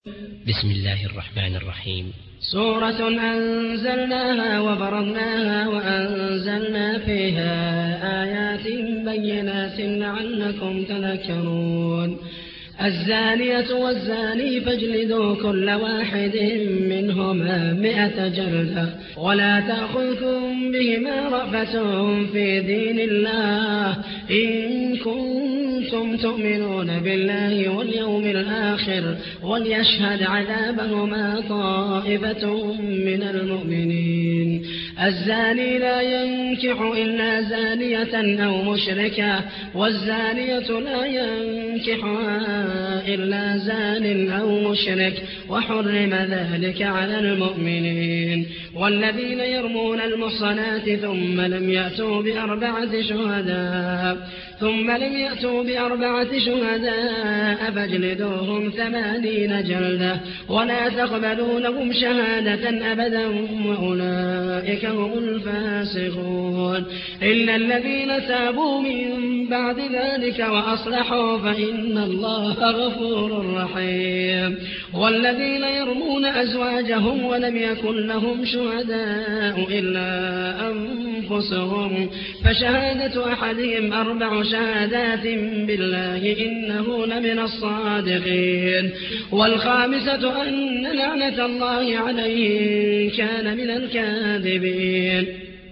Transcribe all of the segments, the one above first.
بسم الله الرحمن الرحيم. سورة أنزلناها وفرضناها وأنزلنا فيها آيات بينات لعلكم تذكرون. الزانية والزاني فاجلدوا كل واحد منهما 100 جلدة ولا تأخذكم بهما رأفة في دين الله إن كنتم تؤمنون بالله واليوم الآخر وليشهد عذابهما طائفة من المؤمنين. الزاني لا ينكح إلا زانية أو مشركة والزانية لا ينكحها إلا زان أو مشرك وحرم ذلك على المؤمنين. والذين يرمون المحصنات ثم لم يأتوا بأربعة شهداء فاجلدوهم 80 جلدة ولا تقبلوا لهم شهادة أبدا وأولئك هم الفاسقون إلا الذين تابوا من بعد ذلك وأصلحوا فإن الله غفور رحيم. والذين يرمون أزواجهم ولم يكن لهم شهداء إلا أنفسهم فشهادة أحدهم 4 شهادات بالله إنه لمن الصادقين. والخامسة أن لعنة الله عليه كان من الكاذبين.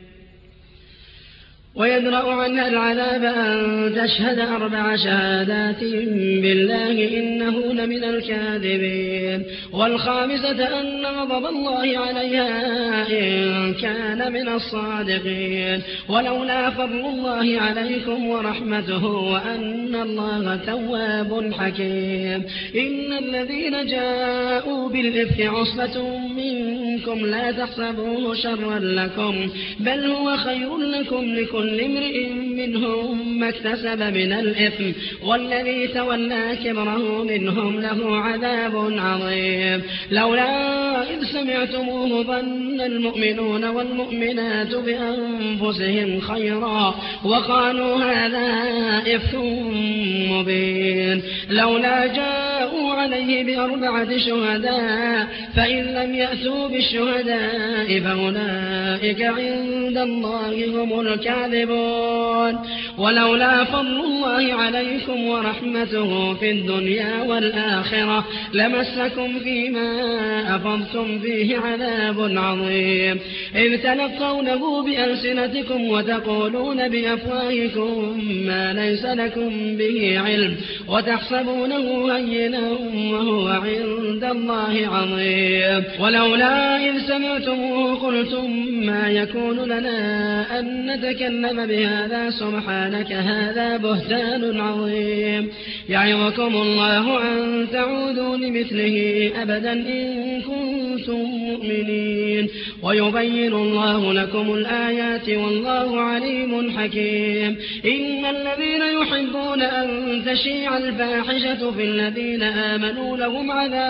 ويدرأ عنها العذاب أن تشهد 4 شهادات بالله إنه لمن الكاذبين. والخامسة أن غضب الله عليها إن كان من الصادقين. ولولا فضل الله عليكم ورحمته وأن الله تواب حكيم. إن الذين جاءوا بالإفك عصبة منكم لا تحسبوه شرا لكم بل هو خير لكم لكل امرئ منهم ما اكتسب من الإثم والذي تولى كبره منهم له عذاب عظيم. لولا إذ سمعتموه ظن المؤمنون والمؤمنات بأنفسهم خيرا وقالوا هذا إفك مبين. لولا جاءوا عليه ب4 شهداء فإن لم يأتوا بالشهداء فأولئك عند الله هم الكاذبون. ولولا فضل الله عليكم ورحمته في الدنيا والآخرة لمسكم فيما أفضتم فيه عذاب عظيم إذ تلقونه بألسنتكم وتقولون بأفواهكم ما ليس لكم به علم وتحسبونه هينا وهو عند الله عظيم. ولولا إذ سمعتموه قلتم ما يكون لنا أن نتكلم بهذا سبحانك هذا بهتان عظيم. يعظكم الله أن تعودوا لمثله أبدا إن كنتم مؤمنين. ويبين الله لكم الآيات والله عليم حكيم. إن الذين يحبون أن تشيع الفاحشة في الذين آمنوا لهم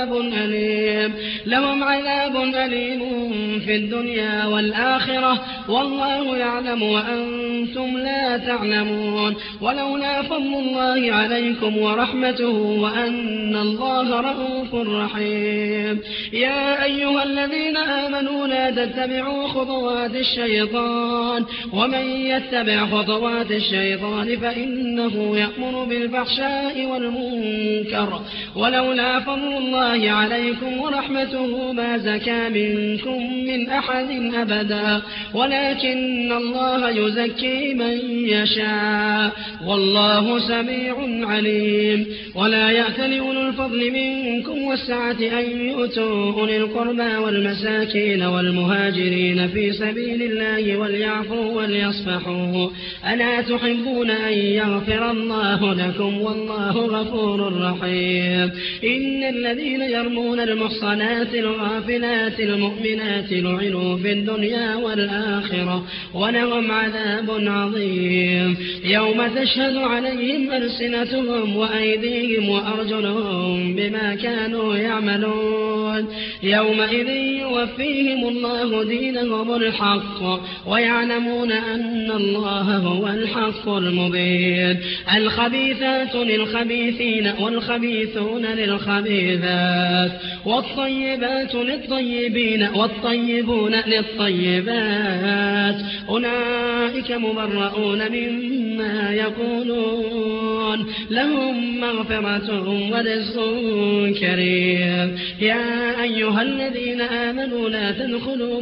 عذاب أليم في الدنيا والآخرة والله يعلم وأنتم لا تعلمون. ولولا فضل الله عليكم ورحمته وأن الله رءوف رحيم. يا أيها الذين آمنوا لا تتبعوا خطوات الشيطان ومن يتبع خطوات الشيطان فإنه يأمر بالفحشاء والمنكر. ولولا فضل الله عليكم ورحمته ما زكى منكم من أحد أبدا ولكن الله يزكي من يشاء والله سميع عليم. ولا يأتل أولو الفضل منكم والسعة أن يؤتوا أولي القربى والمساكين والمهاجرين في سبيل الله وليعفوا وليصفحوا ألا تحبون أن يغفر الله لكم والله غفور رحيم. إن الذين يرمون المحصنات الغافلات المؤمنات لعنوا في الدنيا والآخرة ولهم عذاب عظيم يوم تشهد عليهم ألسنتهم وأيديهم وأرجلهم بما كانوا يعملون. يومئذ يوفيهم الله دينهم الحق ويعلمون أن الله هو الحق المبين. الخبيثات للخبيثين والخبيثون الخبيثون للخبيثات والطيبات للطيبين والطيبون للطيبات أولئك مبرؤون مما يقولون لهم مغفرة ورزق كريم. يا أيها الذين آمنوا لا تدخلوا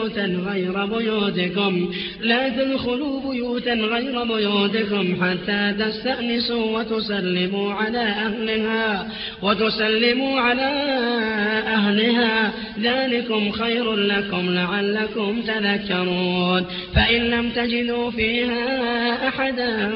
بيوتا غير بيوتكم حتى تستأنسوا وتسلموا على أهلها ذلكم خير لكم لعلكم تذكرون. فإن لم تجدوا فيها أحدا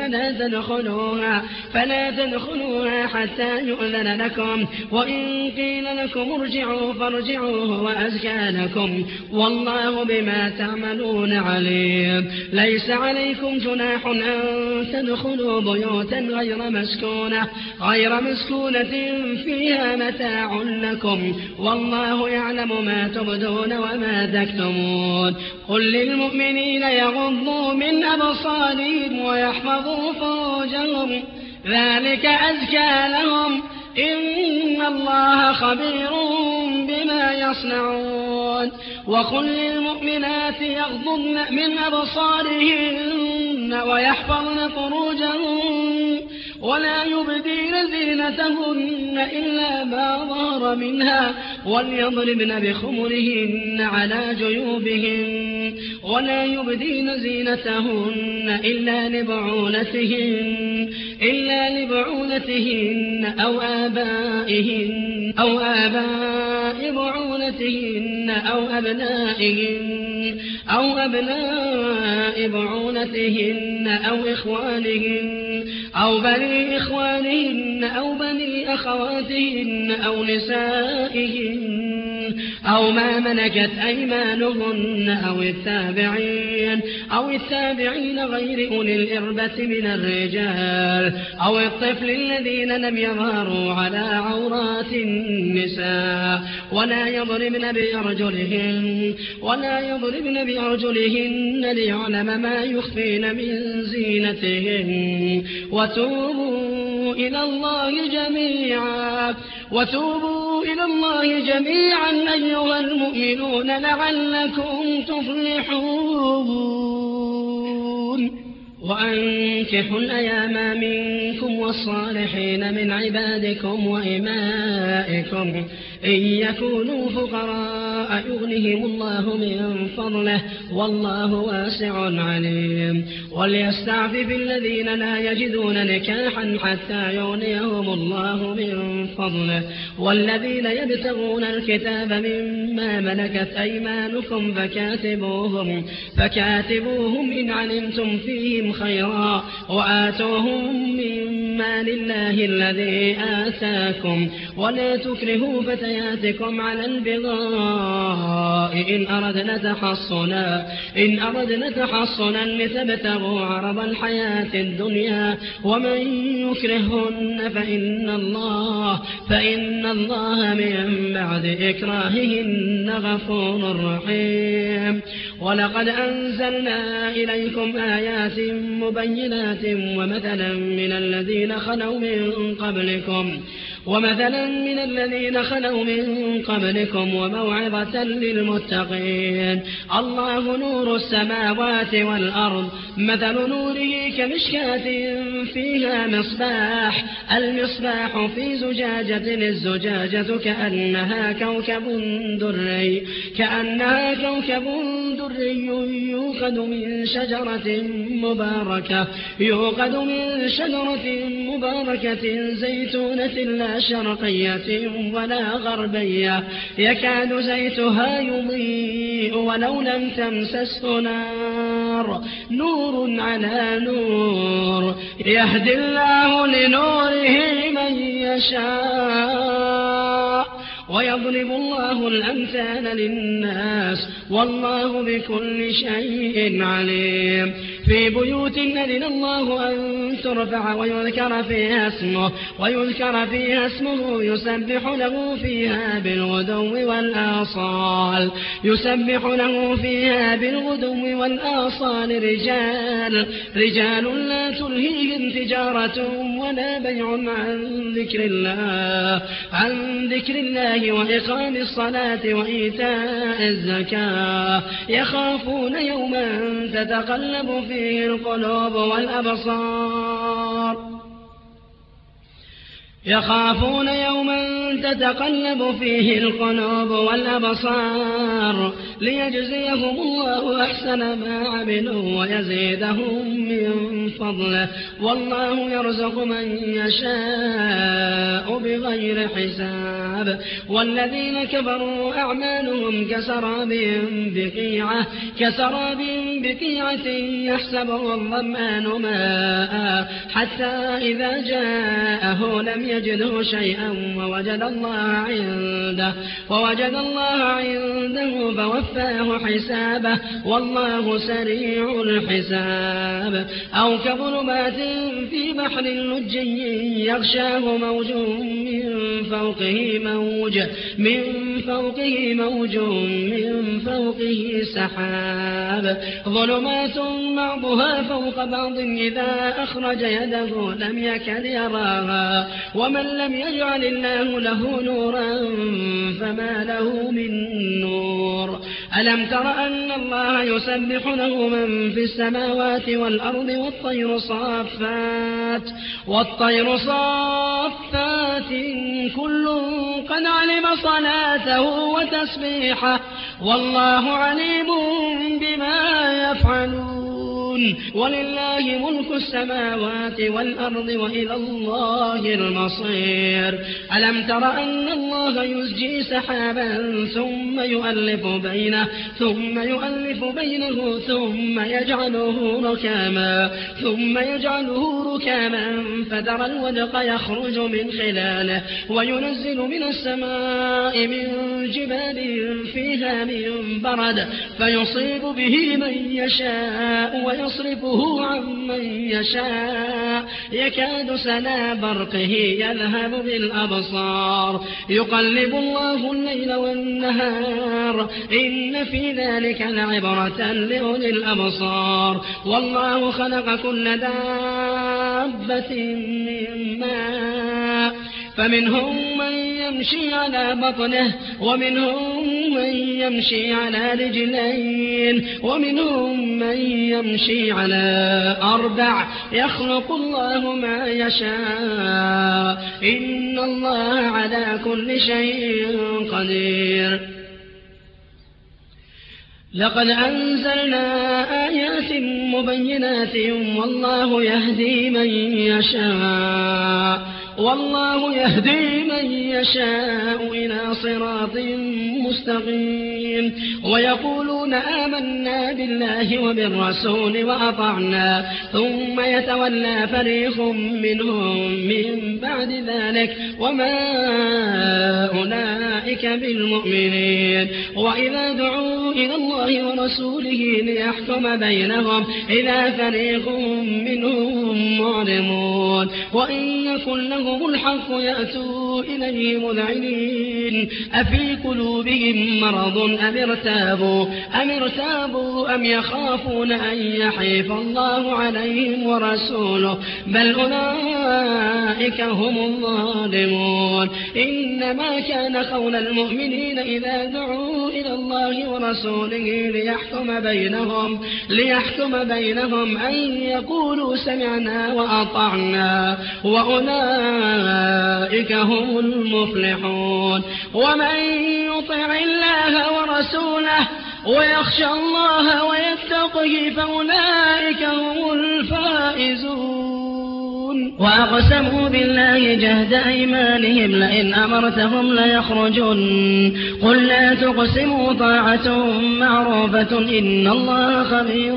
فلا تدخلوها حتى يؤذن لكم وإن قيل لكم ارجعوا فارجعوا هو أزكى لكم والله بما تعملون عليم. ليس عليكم جناح أن تدخلوا بيوتا غير مسكونة فيها متاع لكم والله يعلم ما تبدون وما تكتمون. قل للمؤمنين يغضوا من أبصارهم ويحفظوا فروجهم ذلك أزكى لهم إن الله خبير بما يصنعون. وقل للمؤمنات يغضضن من أبصارهن ويحفظن فروجهن ولا يبدين زينتهن إلا ما ظهر منها وليضربن بخمرهن على جيوبهن ولا يبدين زينتهن إلا لبعولتهن أو آبائهن أو آباء بعولتهن أو أبناء بعولتهن أو إخوانهن أو بني إخوانهن أو بني أخواتهن أو نسائهن أو ما ملكت أيمانهن أو التابعين غير أولي الإربة من الرجال أو الطفل الذين لم يظهروا على عورات النساء ولا يضربن بأرجلهن ليعلم ما يخفين من زينتهن. وتوبوا إلى الله جميعا أيها المؤمنون لعلكم تفلحون. وأنكحوا الأيام منكم والصالحين من عبادكم وإمائكم إن يكونوا فقراء يغنهم الله من فضله والله واسع عليم. وليستعفف الذين لا يجدون نكاحا حتى يغنيهم الله من فضله والذين يبتغون الكتاب مما ملكت أيمانكم فكاتبوهم إن علمتم فيهم خيرا وآتوهم مما لله الذي آتاكم ولا تكرهوا فتياتكم على البغاء إن أردنا تحصنا لتبتغوا عرض الحياة الدنيا ومن يكرهن فإن الله من بعد إكراههن غفور رحيم. ولقد أنزلنا إليكم آيات مبينات ومثلا من الذين خلوا من قبلكم وموعظة للمتقين. الله نور السماوات والأرض مثل نوره كمشكاة فيها مصباح المصباح في زجاجة الزجاجة كأنها كوكب دري يوقد من شجرة مباركة زيتونة لا شرقية ولا غربية يكاد زيتها يضيء ولو لم تمسسه نور على نور يهدي الله لنوره من يشاء ويضرب الله الأمثال للناس والله بكل شيء عليم. في بيوت أذن الله أن ترفع ويذكر فيها اسمه يسبح له فيها بالغدو والآصال رجال لا تلهيهم تجارة ولا بيع عن ذكر الله وإقام الصلاة وإيتاء الزكاة يخافون يوما تتقلب فيه القلوب والأبصار ليجزيهم الله أحسن ما عملوا ويزيدهم من فضله والله يرزق من يشاء بغير حساب. والذين كفروا أعمالهم كسراب بقيعة يحسبه الظمآن ماء حتى إذا جاءه لم يجده شيئا ووجد الله عنده فوفاه حسابه والله سريع الحساب. أو كظلمات في بحر لجي يغشاه موج من فوقه سحاب ظلمات بعضها فوق بعض إذا أخرج يده لم يكد يراها ومن لم يجعل الله له نورا فما له من نور. ألم تر أن الله يسبح له من في السماوات والأرض والطير صافات كل قد علم صلاته وتسبيحه والله عليم بما يفعلون. ولله ملك السماوات والأرض وإلى الله المصير. ألم تر أن الله يزجي سحابا ثم يؤلف بينه ثم يجعله ركاما فترى الودق يخرج من خلاله وينزل من السماء من جبال فيها من برد فيصيب به من يشاء ويصرفه عن من يشاء يكاد سنا برقه يذهب بالأبصار يقلب الله الليل والنهار إن في ذلك لعبرة لأولي الأبصار. والله خلق كل دابة من ماء فمنهم من يمشي على بطنه ومنهم من يمشي على رجلين ومنهم من يمشي على 4 يخلق الله ما يشاء إن الله على كل شيء قدير. لقد أنزلنا آيات مبينات والله يهدي من يشاء إلى صراط مستقيم. ويقولون آمنا بالله وبالرسول وأطعنا ثم يتولى فريق منهم من بعد ذلك وما أولئك بالمؤمنين. وإذا دعوا إلى الله ورسوله ليحكم بينهم إذا فريق منهم معرضون وإن يكن لهم الحق يأتوا إليه مذعنين أفي قلوبهم مرض أم ارتابوا أم يخافون أن يحيف الله عليهم ورسوله بل أولئك هم الظالمون. إنما كان قول المؤمنين إذا دعوا إلى الله ورسوله ليحكم بينهم أن يقولوا سمعنا وأطعنا وأولئك هم المفلحون. ومن يطع الله ورسوله ويخشى الله ويتقه فأولئك هم الفائزون. وأقسموا بالله جهد أيمانهم لئن أمرتهم ليخرجن قل لا تقسموا طاعة معروفة إن الله خبير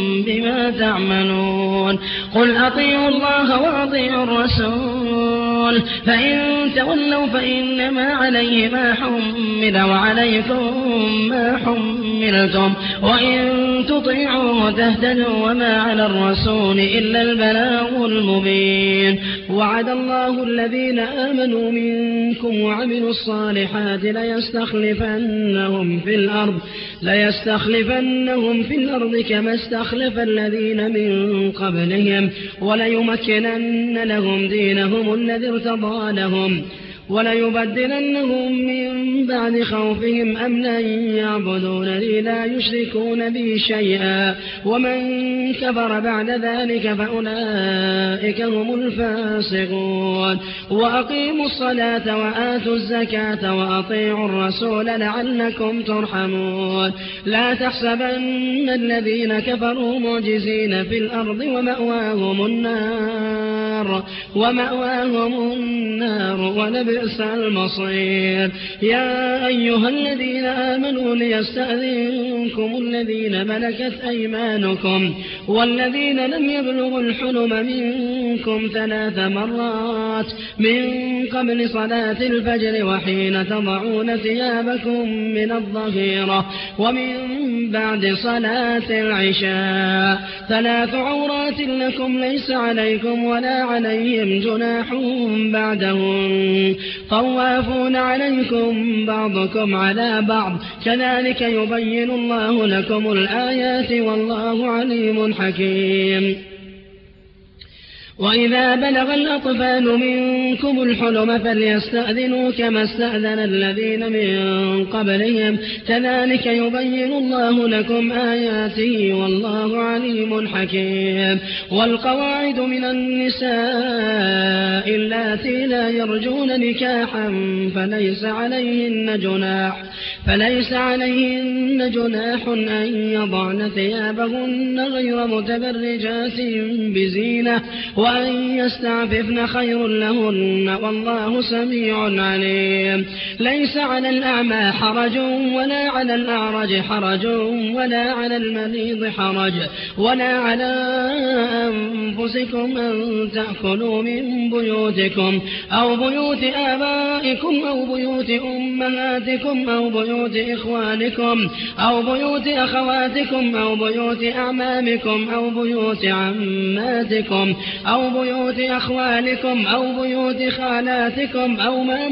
بما تعملون. قل أطيعوا الله وأطيعوا الرسول الرسل فإن تولوا فإنما عليه ما حمل وعليكم ما حملتم وإن تطيعوا تهتدوا وما على الرسول إلا البلاغ المبين. وعد الله الذين آمنوا منكم وعملوا الصالحات ليستخلفنهم في الأرض كما استخلف الذين من قبلهم وليمكنن لهم دينهم الذي ارتضى لهم وليبدلنهم من بعد خوفهم أمنا يعبدونني لا يشركون بي شيئا ومن كفر بعد ذلك فأولئك هم الفاسقون. وأقيموا الصلاة وآتوا الزكاة وأطيعوا الرسول لعلكم ترحمون. لا تحسبن الذين كفروا معجزين في الأرض ومأواهم النار ولبئس المصير. يا أيها الذين آمنوا ليستأذنكم الذين ملكت أيمانكم والذين لم يبلغوا الحلم منكم 3 مرات من قبل صلاة الفجر وحين تضعون ثيابكم من الظهيرة ومن بعد صلاة العشاء 3 عورات لكم ليس عليكم ولا عليهم جناح بعدهم طوافون عليكم بعضكم على بعض كذلك يبين الله لكم الآيات والله عليم حكيم. وإذا بلغ الأطفال منكم الحلم فليستأذنوا كما استأذن الذين من قبلهم كذلك يبين الله لكم آياته والله عليم حكيم. والقواعد من النساء اللاتي لا يرجون نكاحا فليس عليهن جناح أن يضعن ثيابهن غير متبرجات بزينة وأن يستعففن خير لهن والله سميع عليم. ليس على الأعمى حرج ولا على الأعرج حرج ولا على المريض حرج ولا على أنفسكم أن تأكلوا من بيوتكم أو بيوت آبائكم أو بيوت أمهاتكم أو بيوت إخوانكم أو بيوت أخواتكم أو بيوت أعمامكم أو بيوت عماتكم أو بيوت أخوالكم أو بيوت خالاتكم أو ما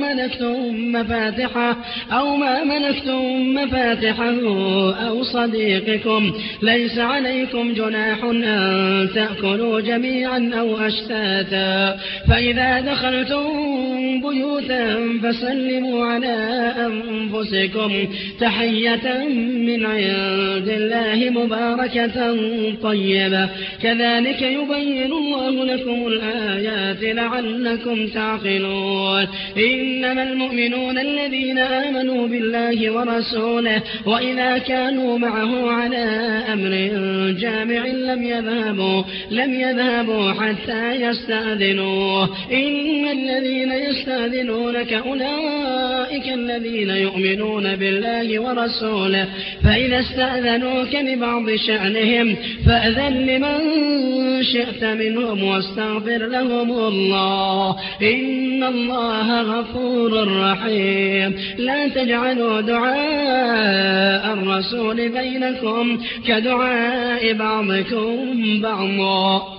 ملكتم مفاتحه أو صديقكم. ليس عليكم جناح أن تأكلوا جميعا أو أشتاتا. فإذا دخلتم بيوتا فسلموا على أنفسكم تحية من عند الله مباركة طيبة كذلك يبين الله لكم الآيات لعلكم تعقلون. إنما المؤمنون الذين آمنوا بالله ورسوله وإذا كانوا معه على أمر جامع لم يذهبوا حتى يستأذنوه. إن الذين يستأذنونك أولئك الذين يؤمنون بالله ورسوله فإذا استأذنوك لبعض شأنهم فأذن لمن شئت منهم واستغفر لهم الله إن الله غفور رحيم. لا تجعلوا دعاء الرسول بينكم كدعاء بعضكم بعضا.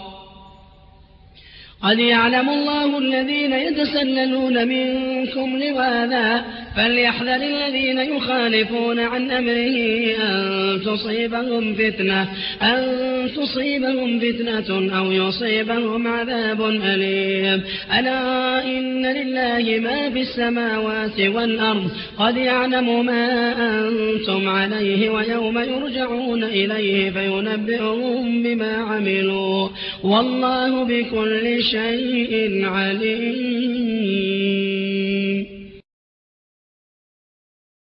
قد يعلم الله الذين يتسللون منكم لواذا فليحذر الذين يخالفون عن أمره أن تصيبهم فتنة أو يصيبهم عذاب أليم. ألا إن لله ما في السماوات والأرض قد يعلم ما أنتم عليه ويوم يرجعون إليه فينبئهم بما عملوا والله بكل شيء عليم.